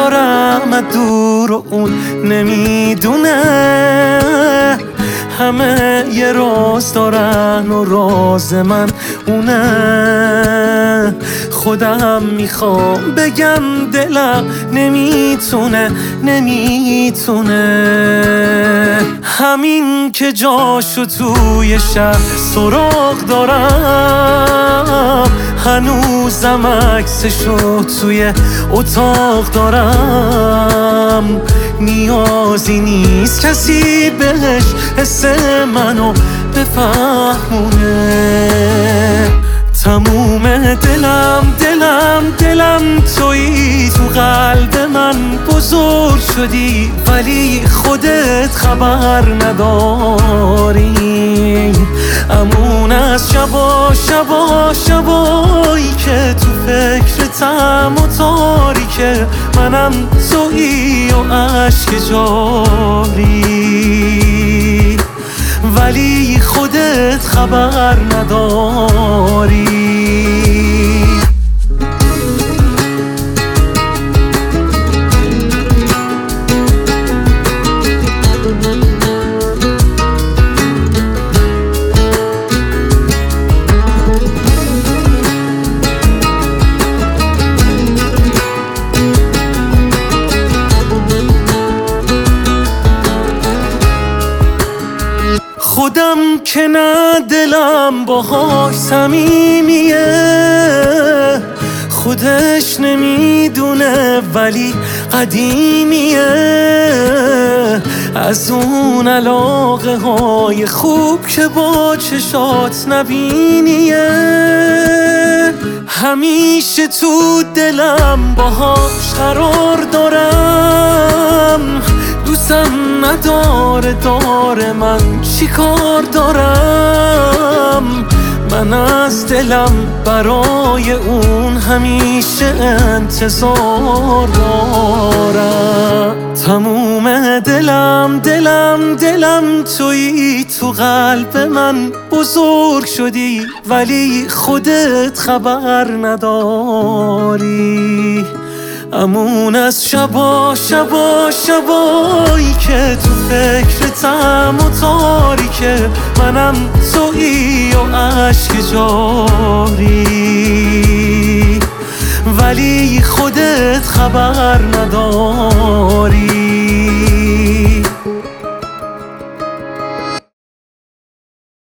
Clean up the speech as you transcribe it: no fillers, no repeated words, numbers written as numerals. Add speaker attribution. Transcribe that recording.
Speaker 1: دارم دور و اون نمیدونه. همه یه راز دارن و راز من اونه. خودم میخوام بگم دلم نمیتونه. همین که جاشو توی شب سراغ دارم، هنوزم عکسشو توی اتاق دارم. نیازی نیست کسی بهش حس منو بفهمونه. تموم دلم تویی، تو قلب من بزرگ شدی ولی خودت خبر نداری. امون از شبایی که تو فکرتم و تاریکه، منم تویی و عشق جاری ولی خودت خبر نداری. خودم که نه دلم باهاش صمیمیه، خودش نمیدونه ولی قدیمیه. از اون علاقه های خوب که با چشات نبینیه. همیشه تو دلم باهاش قرار دارم، دوستم نداره من چی کار دارم. من از دلم برای اون همیشه انتظار دارم. تموم دلم تویی، تو قلب من بزرگ شدی ولی خودت خبر نداری. امون از شبایی که تو فکرتم و تاریکه، منم تویی و عشق جاری ولی خودت خبر نداری.